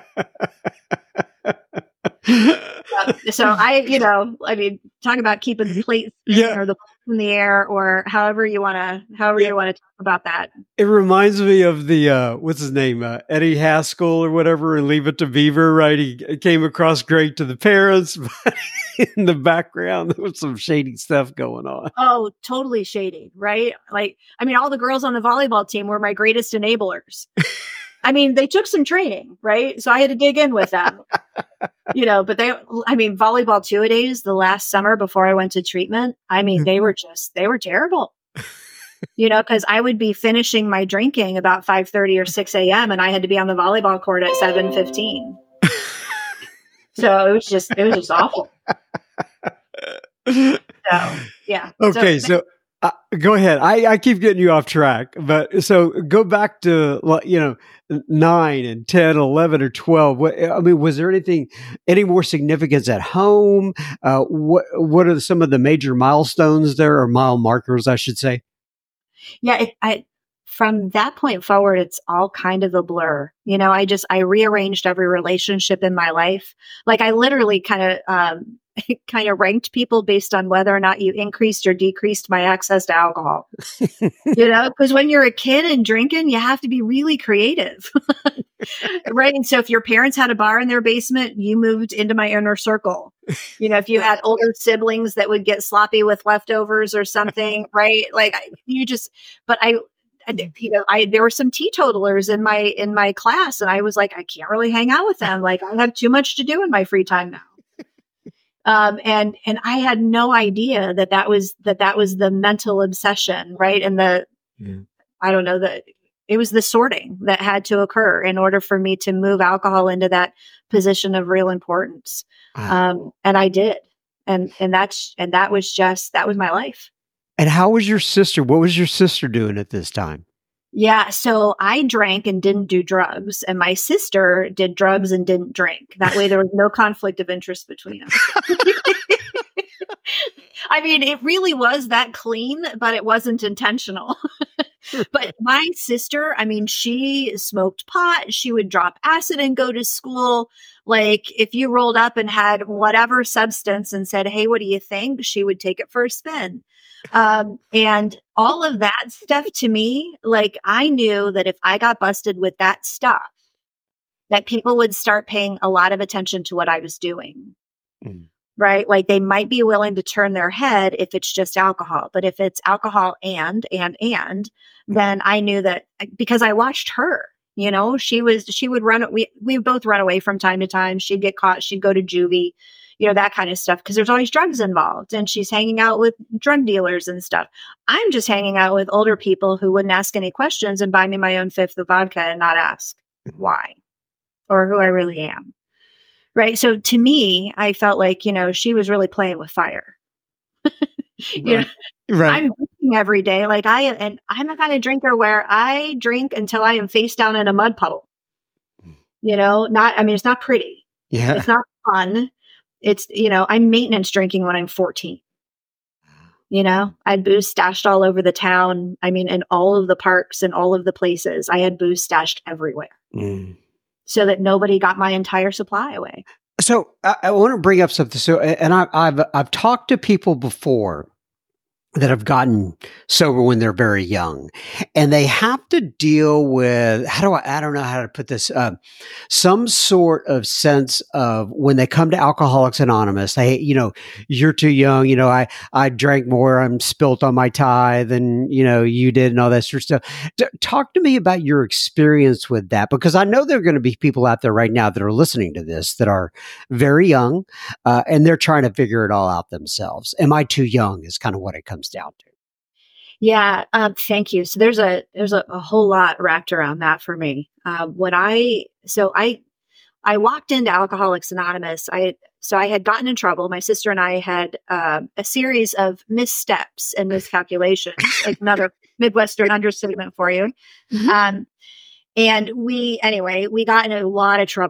A: So I, you know, I mean, talk about keeping the plate
C: Yeah.
A: or the in the air, or however you want to, however
C: Yeah.
A: you want to talk about that.
C: It reminds me of the, uh, what's his name, uh, Eddie Haskell or whatever, and Leave It to Beaver, right? He came across great to the parents, but in the background, there was some shady stuff going on.
A: Oh, totally shady, right? Like, I mean, all the girls on the volleyball team were my greatest enablers. I mean, they took some training, right? So I had to dig in with them, you know, but they, I mean, volleyball two-a-days the last summer before I went to treatment, I mean, they were just, they were terrible, you know, because I would be finishing my drinking about five thirty or six a.m. and I had to be on the volleyball court at seven fifteen. So it was just, it was just awful. So, yeah.
C: Okay. So, so uh, go ahead. I, I keep getting you off track, but so go back to, you know, nine and ten, eleven or twelve. What, I mean, was there anything, any more significance at home? Uh, what, what are some of the major milestones there, or mile markers, I should say?
A: Yeah. It, I, from that point forward, it's all kind of a blur. You know, I just, I rearranged every relationship in my life. Like I literally kind of, um, kind of ranked people based on whether or not you increased or decreased my access to alcohol. You know, because when you're a kid and drinking, you have to be really creative. Right. And so if your parents had a bar in their basement, you moved into my inner circle. You know, if you had older siblings that would get sloppy with leftovers or something, right? Like you just, but I, you know, I, there were some teetotalers in my, in my class, and I was like, I can't really hang out with them. Like I have too much to do in my free time now. Um, and, and I had no idea that that was, that that was the mental obsession, right? And the, yeah. I don't know, that it was the sorting that had to occur in order for me to move alcohol into that position of real importance. Wow. Um, and I did. And, and that's, and that was just, that was my life.
C: And how was your sister? What was your sister doing at this time?
A: Yeah. So I drank and didn't do drugs, and my sister did drugs and didn't drink. That way there was no conflict of interest between us. I mean, it really was that clean, but it wasn't intentional. But my sister, I mean, she smoked pot. She would drop acid and go to school. Like if you rolled up and had whatever substance and said, hey, what do you think? She would take it for a spin. Um, and all of that stuff to me, like I knew that if I got busted with that stuff, that people would start paying a lot of attention to what I was doing. Mm. Right? Like they might be willing to turn their head if it's just alcohol, but if it's alcohol and, and, and, then I knew that because I watched her, you know, she was, she would run, we, we both run away from time to time. She'd get caught. She'd go to juvie, you know, that kind of stuff. Cause there's always drugs involved, and she's hanging out with drug dealers and stuff. I'm just hanging out with older people who wouldn't ask any questions and buy me my own fifth of vodka and not ask why or who I really am. Right. So to me, I felt like, you know, she was really playing with fire. you
C: Right.
A: know,
C: Right.
A: I'm drinking every day. Like I, and I'm the kind of drinker where I drink until I am face down in a mud puddle. You know, not, I mean, it's not pretty.
C: Yeah.
A: It's not fun. It's, you know, I'm maintenance drinking when I'm fourteen. You know, I had booze stashed all over the town. I mean, in all of the parks and all of the places, I had booze stashed everywhere. Mm. So that nobody got my entire supply away.
C: So I, I want to bring up something. So, and I, I've I've talked to people before that have gotten sober when they're very young, and they have to deal with, how do I, I don't know how to put this, uh, some sort of sense of when they come to Alcoholics Anonymous, they, you know, you're too young, you know, I, I drank more, I'm spilt on my tie than, you know, you did and all that sort of stuff. D- talk to me about your experience with that, because I know there are going to be people out there right now that are listening to this that are very young, uh, and they're trying to figure it all out themselves. Am I too young is kind of what it comes down to.
A: Yeah. Um, thank you. So there's a, there's a, a whole lot wrapped around that for me. Uh, when I, so I, I walked into Alcoholics Anonymous. I, so I had gotten in trouble. My sister and I had uh, a series of missteps and miscalculations, like another Midwestern understatement for you. Mm-hmm. Um, and we, anyway, we got in a lot of trouble.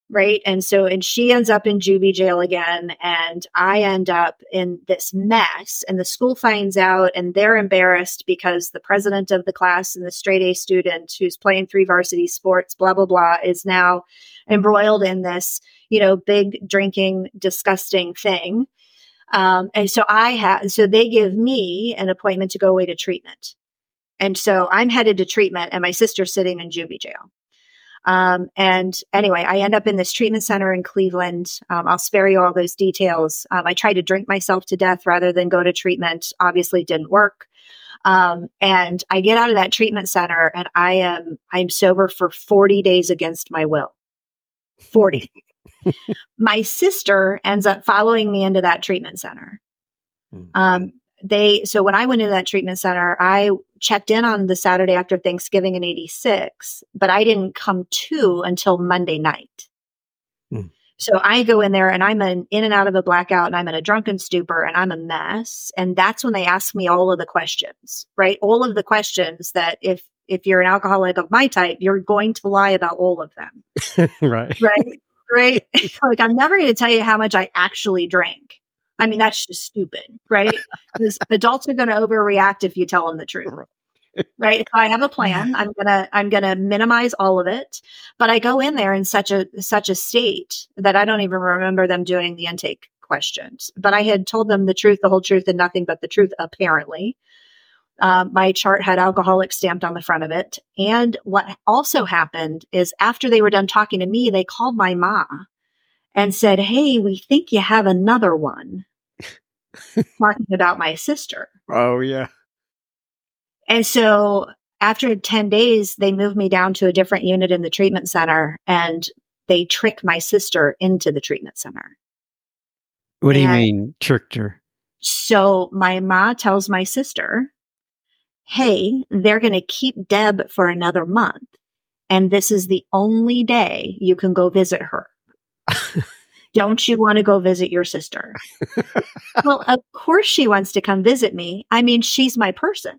A: Right. And so, and she ends up in juvie jail again. And I end up in this mess. And the school finds out and they're embarrassed because the president of the class and the straight A student who's playing three varsity sports, blah, blah, blah, is now embroiled in this, you know, big drinking, disgusting thing. Um, and so I had, so they give me an appointment to go away to treatment. And so I'm headed to treatment and my sister's sitting in juvie jail. Um, and anyway, I end up in this treatment center in Cleveland. Um, I'll spare you all those details. Um, I tried to drink myself to death rather than go to treatment. Obviously it didn't work. Um, and I get out of that treatment center and I am, I'm sober for forty days against my will. forty. My sister ends up following me into that treatment center. Um, they, so when I went into that treatment center, I checked in on the Saturday after Thanksgiving in eighty-six, but I didn't come to until Monday night. Mm. So I go in there and I'm in, in and out of a blackout and I'm in a drunken stupor and I'm a mess. And that's when they ask me all of the questions, right? All of the questions that if, if you're an alcoholic of my type, you're going to lie about all of them.
C: Right.
A: Right. Right. Like, I'm never going to tell you how much I actually drank. I mean, that's just stupid, right? Because adults are going to overreact if you tell them the truth, right? If I have a plan, I'm gonna I'm gonna minimize all of it. But I go in there in such a such a state that I don't even remember them doing the intake questions. But I had told them the truth, the whole truth, and nothing but the truth. Apparently, um, my chart had alcoholic stamped on the front of it. And what also happened is after they were done talking to me, they called my mom and said, "Hey, we think you have another one." Talking about my sister.
C: Oh, yeah.
A: And so after ten days, they moved me down to a different unit in the treatment center and they tricked my sister into the treatment center.
C: What do
A: and
C: you mean, tricked her?
A: So my ma tells my sister, "Hey, they're going to keep Deb for another month. And this is the only day you can go visit her. Don't you want to go visit your sister?" Well, of course she wants to come visit me. I mean, she's my person.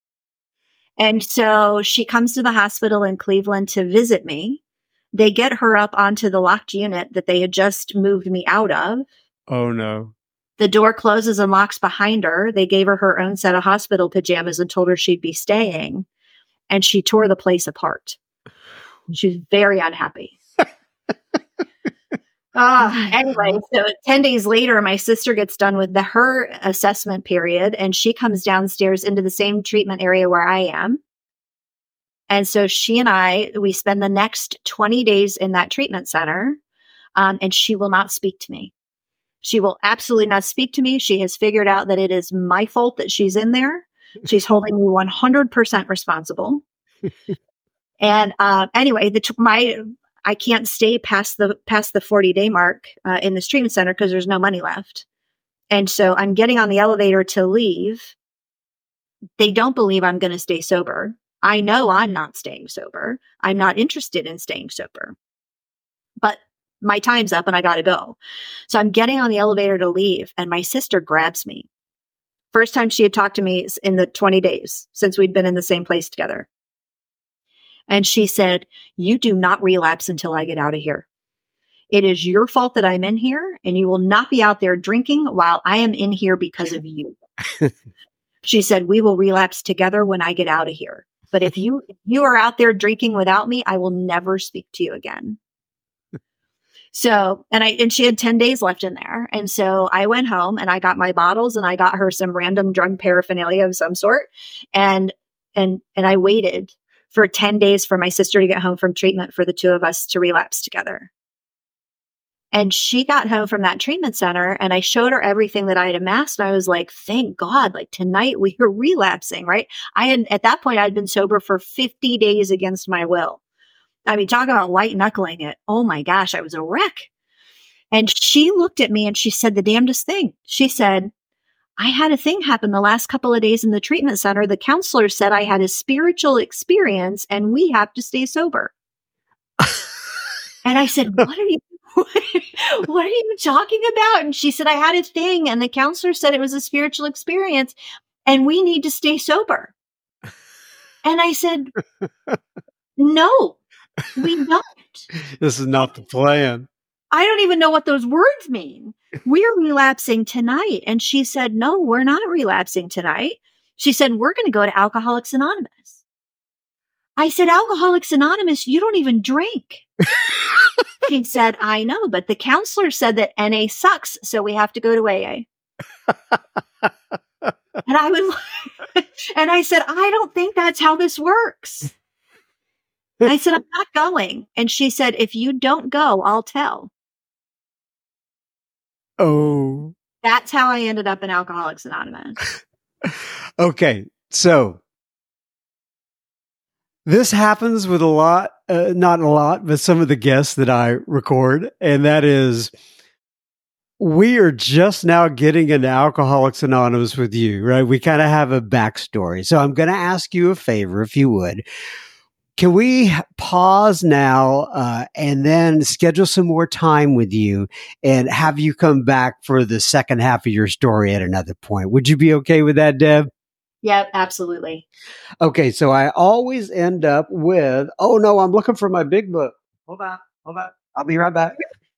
A: And so she comes to the hospital in Cleveland to visit me. They get her up onto the locked unit that they had just moved me out of.
C: Oh, no.
A: The door closes and locks behind her. They gave her her own set of hospital pajamas and told her she'd be staying. And she tore the place apart. She was very unhappy. Uh, anyway, so ten days later, my sister gets done with the, her assessment period and she comes downstairs into the same treatment area where I am. And so she and I, we spend the next twenty days in that treatment center, um, and she will not speak to me. She will absolutely not speak to me. She has figured out that it is my fault that she's in there. She's holding me one hundred percent responsible. And uh, anyway, the t- my... I can't stay past the past the forty day mark uh, in this treatment center because there's no money left. And so I'm getting on the elevator to leave. They don't believe I'm going to stay sober. I know I'm not staying sober. I'm not interested in staying sober. But my time's up and I got to go. So I'm getting on the elevator to leave and my sister grabs me. First time she had talked to me in the twenty days since we'd been in the same place together. And she said, "You do not relapse until I get out of here. It is your fault that I'm in here and you will not be out there drinking while I am in here because of you." She said, "We will relapse together when I get out of here. But if you, if you are out there drinking without me, I will never speak to you again." So, and I, and she had ten days left in there. And so I went home and I got my bottles and I got her some random drug paraphernalia of some sort. And, and, and I waited for ten days for my sister to get home from treatment for the two of us to relapse together. And she got home from that treatment center and I showed her everything that I had amassed. And I was like, thank God, like tonight we were relapsing, right? I had, at that point, I'd been sober for fifty days against my will. I mean, talk about white knuckling it. Oh my gosh, I was a wreck. And she looked at me and she said the damnedest thing. She said, "I had a thing happen the last couple of days in the treatment center. The counselor said I had a spiritual experience and we have to stay sober." And I said, what are you, what are you talking about? And she said, "I had a thing and the counselor said it was a spiritual experience and we need to stay sober." And I said, "No, we don't."
C: This is not the plan.
A: I don't even know what those words mean. We're relapsing tonight. And she said, no, we're not relapsing tonight. She said, we're going to go to Alcoholics Anonymous. I said, Alcoholics Anonymous, you don't even drink. She said, I know, but the counselor said that N A sucks, so we have to go to A A. And I would, and I said, I don't think that's how this works. I said, I'm not going. And she said, if you don't go, I'll tell.
C: Oh.
A: That's how I ended up in Alcoholics Anonymous.
C: Okay. So this happens with a lot, uh, not a lot, but some of the guests that I record. And that is, we are just now getting into Alcoholics Anonymous with you, right? We kind of have a backstory. So I'm going to ask you a favor, if you would. Can we pause now uh, and then schedule some more time with you and have you come back for the second half of your story at another point? Would you be okay with that, Deb?
A: Yep, absolutely.
C: Okay, so I always end up with, oh no, I'm looking for my big book. Hold on, hold on. I'll be right back.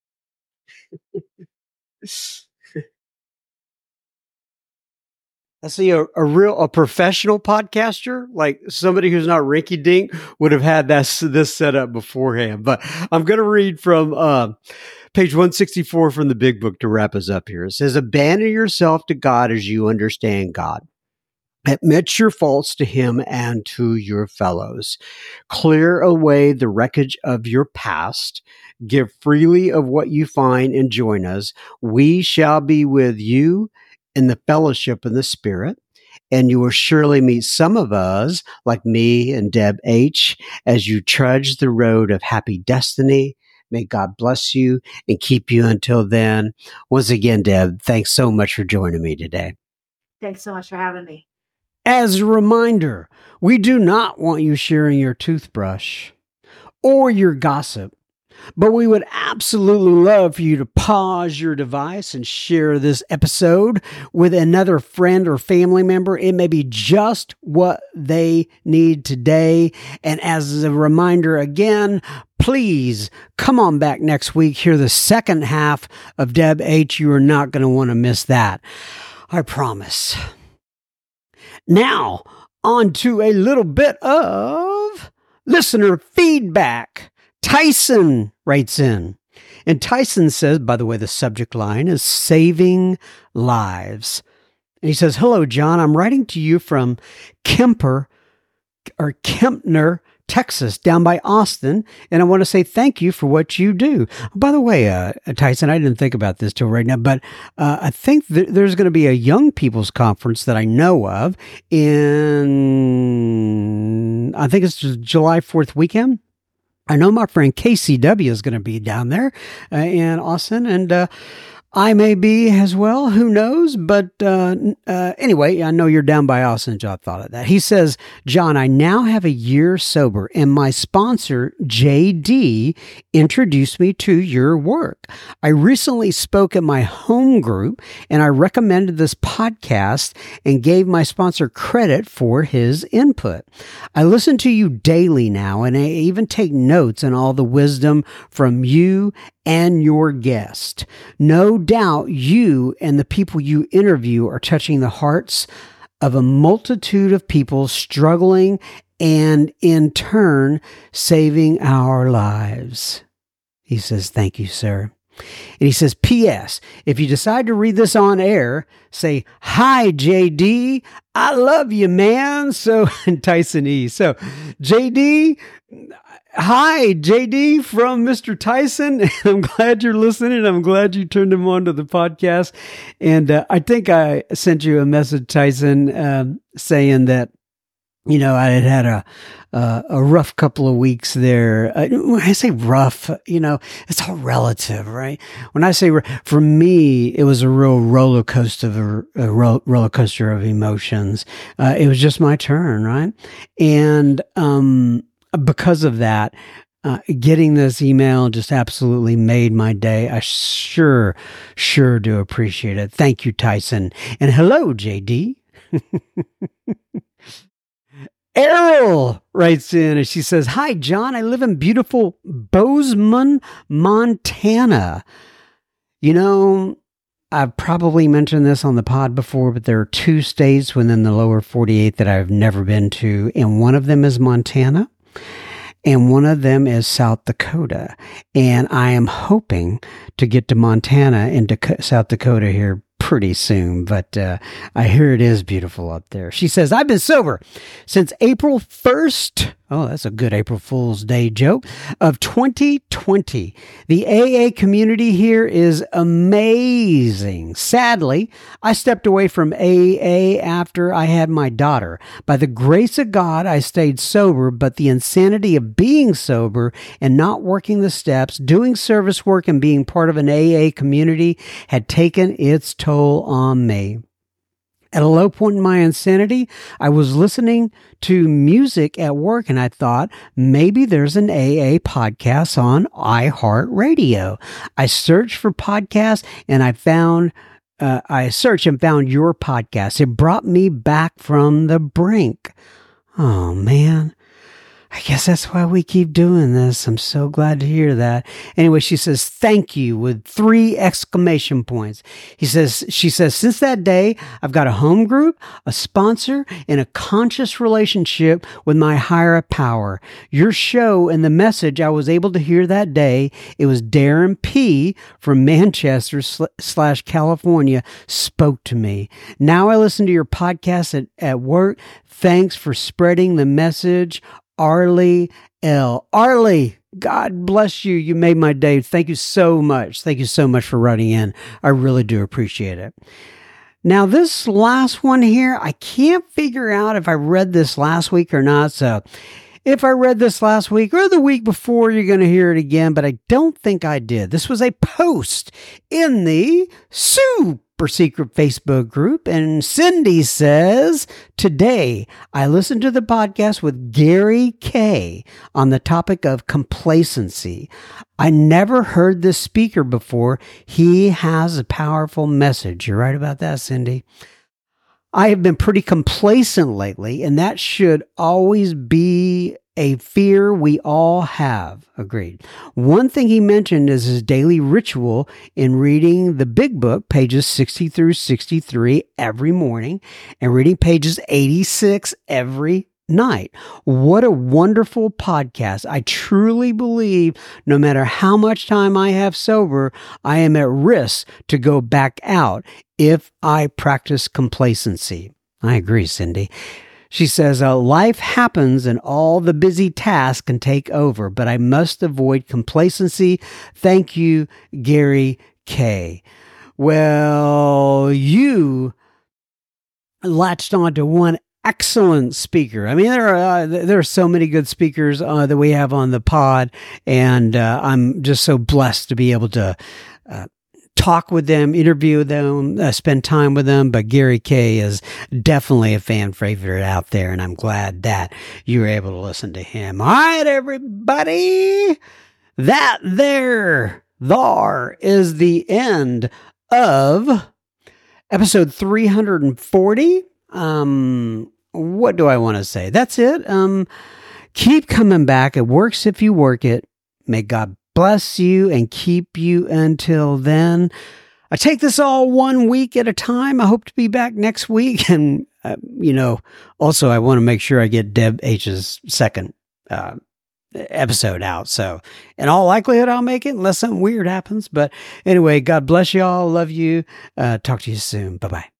C: I see a, a real, a professional podcaster, like somebody who's not rinky dink would have had that, this set up beforehand. But I'm going to read from uh, page one sixty-four from the big book to wrap us up here. It says, abandon yourself to God as you understand God. Admit your faults to him and to your fellows. Clear away the wreckage of your past. Give freely of what you find and join us. We shall be with you in the fellowship of the Spirit, and you will surely meet some of us, like me and Deb H., as you trudge the road of happy destiny. May God bless you and keep you until then. Once again, Deb, thanks so much for joining me today.
A: Thanks so much for having me.
B: As a reminder, we do not want you sharing your toothbrush or your gossip, but we would absolutely love for you to pause your device and share this episode with another friend or family member. It may be just what they need today. And as a reminder again, please come on back next week. Hear the second half of Deb H. You are not going to want to miss that. I promise. Now, on to a little bit of listener feedback. Tyson writes in, and Tyson says, by the way, the subject line is saving lives. And he says, hello, John. I'm writing to you from Kemper or Kempner, Texas, down by Austin. And I want to say thank you for what you do. By the way, uh, Tyson, I didn't think about this till right now, but uh, I think th- there's going to be a young people's conference that I know of in, I think it's July fourth weekend. I know my friend K C W is going to be down there uh, in Austin, and uh, I may be as well. Who knows? But uh, uh, anyway, I know you're down by Austin. John thought of that. He says, John, I now have a year sober, and my sponsor, J D, introduced me to your work. I recently spoke at my home group, and I recommended this podcast and gave my sponsor credit for his input. I listen to you daily now, and I even take notes on all the wisdom from you and your guest. No doubt you and the people you interview are touching the hearts of a multitude of people struggling and in turn saving our lives. He says, thank you, sir. And he says, P S if you decide to read this on air, say, hi, J D. I love you, man. So, and Tyson E. So, J D, hi, J D from Mister Tyson. I'm glad you're listening. I'm glad you turned him on to the podcast. And uh, I think I sent you a message, Tyson, um, saying that, you know, I had had a uh, a rough couple of weeks there. Uh, when I say rough, you know, it's all relative, right? When I say, for me, it was a real roller coaster of a, a ro- roller coaster of emotions. Uh, it was just my turn, right? And um, because of that, uh, getting this email just absolutely made my day. I sure, sure do appreciate it. Thank you, Tyson. And hello, J D. Errol writes in and she says, "Hi, John. I live in beautiful Bozeman, Montana. You know, I've probably mentioned this on the pod before, but there are two states within the lower forty-eight that I've never been to, and one of them is Montana, and one of them is South Dakota. And I am hoping to get to Montana and to South Dakota here pretty soon, but uh, I hear it is beautiful up there." She says, "I've been sober since April first. Oh, that's a good April Fool's Day joke. Of twenty twenty. The A A community here is amazing. Sadly, I stepped away from A A after I had my daughter. By the grace of God, I stayed sober, but the insanity of being sober and not working the steps, doing service work, and being part of an A A community had taken its toll on me. At a low point in my insanity, I was listening to music at work and I thought maybe there's an A A podcast on iHeartRadio. I searched for podcasts and I found, uh, I searched and found your podcast. It brought me back from the brink. Oh man. I guess that's why we keep doing this. I'm so glad to hear that. Anyway, she says, "Thank you," with three exclamation points. He says, she says, "Since that day, I've got a home group, a sponsor, and a conscious relationship with my higher power. Your show and the message I was able to hear that day, it was Darren P. from Manchester slash California, spoke to me. Now I listen to your podcast at, at work. Thanks for spreading the message. Arlie L. Arlie, God bless you. You made my day. Thank you so much. Thank you so much for writing in. I really do appreciate it. Now, this last one here, I can't figure out if I read this last week or not. So if I read this last week or the week before, you're going to hear it again, but I don't think I did. This was a post in the Super Secret Facebook group, and Cindy says, "Today, I listened to the podcast with Gary K on the topic of complacency. I never heard this speaker before. He has a powerful message." You're right about that, Cindy. I have been pretty complacent lately, and that should always be a fear we all have. Agreed. One thing he mentioned is his daily ritual in reading the big book, pages sixty through sixty-three every morning, and reading pages eighty-six every night. What a wonderful podcast. I truly believe no matter how much time I have sober, I am at risk to go back out if I practice complacency. I agree, Cindy. She says, uh, "Life happens and all the busy tasks can take over, but I must avoid complacency. Thank you, Gary K." Well, you latched on to one excellent speaker. I mean, there are uh, there are so many good speakers uh, that we have on the pod, and uh, I'm just so blessed to be able to uh, talk with them, interview them, uh, spend time with them. But Gary K is definitely a fan favorite out there, and I'm glad that you were able to listen to him. All right, everybody, that there, there is the end of episode three hundred forty. Um, what do I want to say? That's it. Um, keep coming back. It works if you work it. May God bless you and keep you until then. I take this all one week at a time. I hope to be back next week. And, uh, you know, also I want to make sure I get Deb H's second uh, episode out. So in all likelihood, I'll make it unless something weird happens. But anyway, God bless you all. Love you. Uh, talk to you soon. Bye-bye.